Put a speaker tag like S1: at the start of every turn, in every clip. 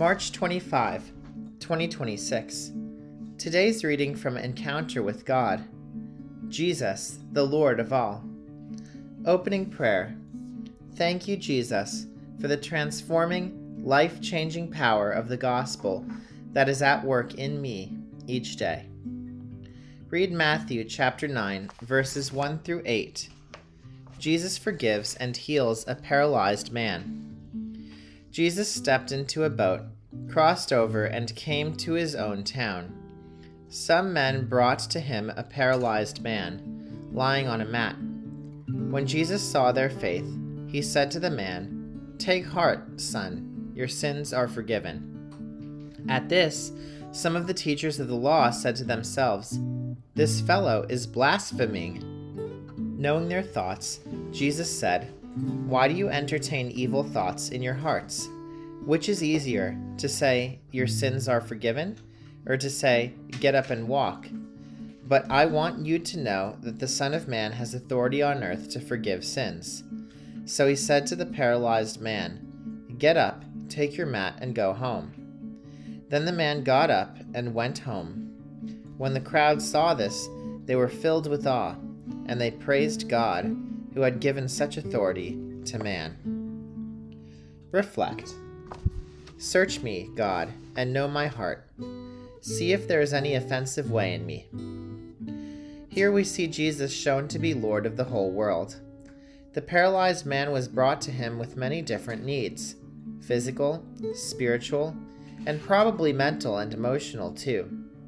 S1: March 25, 2026. Today's reading from Encounter with God. Jesus, the Lord of all. Opening prayer. Thank you, Jesus, for the transforming, life-changing power of the gospel that is at work in me each day. Read Matthew chapter 9, verses 1 through 8. Jesus forgives and heals a paralyzed man. Jesus stepped into a boat, crossed over, and came to his own town. Some men brought to him a paralyzed man, lying on a mat. When Jesus saw their faith, he said to the man, "Take heart, son, your sins are forgiven." At this, some of the teachers of the law said to themselves, "This fellow is blaspheming." Knowing their thoughts, Jesus said, "Why do you entertain evil thoughts in your hearts? Which is easier, to say, 'Your sins are forgiven,' or to say, 'Get up and walk'? But I want you to know that the Son of Man has authority on earth to forgive sins." So he said to the paralyzed man, "Get up, take your mat, and go home." Then the man got up and went home. When the crowd saw this, they were filled with awe, and they praised God, who had given such authority to man. Reflect. Search me, God, and know my heart. See if there is any offensive way in me. Here we see Jesus shown to be Lord of the whole world. The paralyzed man was brought to him with many different needs, physical, spiritual, and probably mental and emotional too.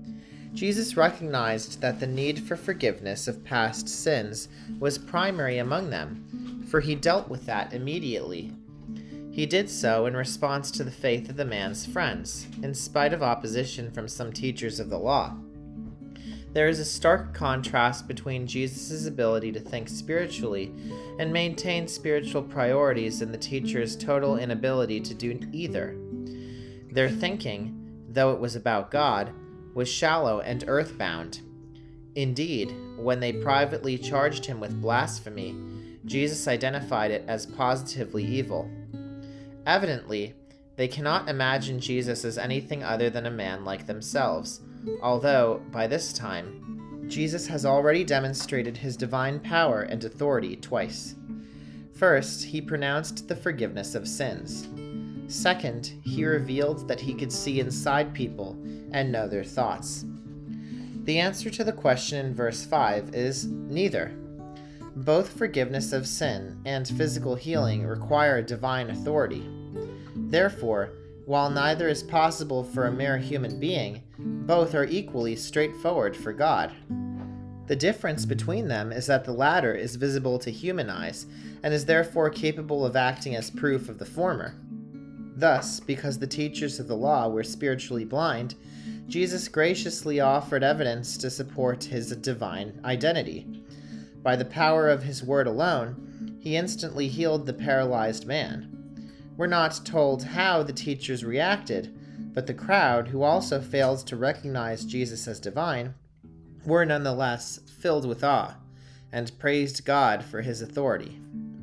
S1: Jesus recognized that the need for forgiveness of past sins was primary among them, for he dealt with that immediately. He did so in response to the faith of the man's friends, in spite of opposition from some teachers of the law. There is a stark contrast between Jesus' ability to think spiritually and maintain spiritual priorities and the teachers' total inability to do either. Their thinking, though it was about God, was shallow and earthbound. Indeed, when they privately charged him with blasphemy, Jesus identified it as positively evil. Evidently, they cannot imagine Jesus as anything other than a man like themselves, although, by this time, Jesus has already demonstrated his divine power and authority twice. First, he pronounced the forgiveness of sins. Second, he revealed that he could see inside people and know their thoughts. The answer to the question in verse 5 is neither. Both forgiveness of sin and physical healing require divine authority. Therefore, while neither is possible for a mere human being, both are equally straightforward for God. The difference between them is that the latter is visible to human eyes and is therefore capable of acting as proof of the former. Thus, because the teachers of the law were spiritually blind, Jesus graciously offered evidence to support his divine identity. By the power of his word alone, he instantly healed the paralyzed man. We're not told how the teachers reacted, but the crowd, who also failed to recognize Jesus as divine, were nonetheless filled with awe and praised God for his authority.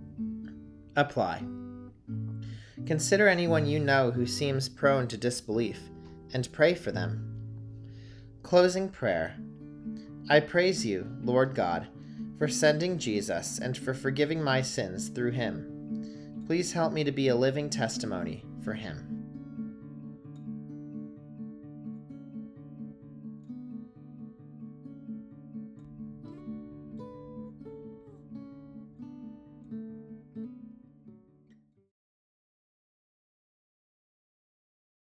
S1: Apply. Consider anyone you know who seems prone to disbelief, and pray for them. Closing prayer. I praise you, Lord God, for sending Jesus and for forgiving my sins through him. Please help me to be a living testimony for him.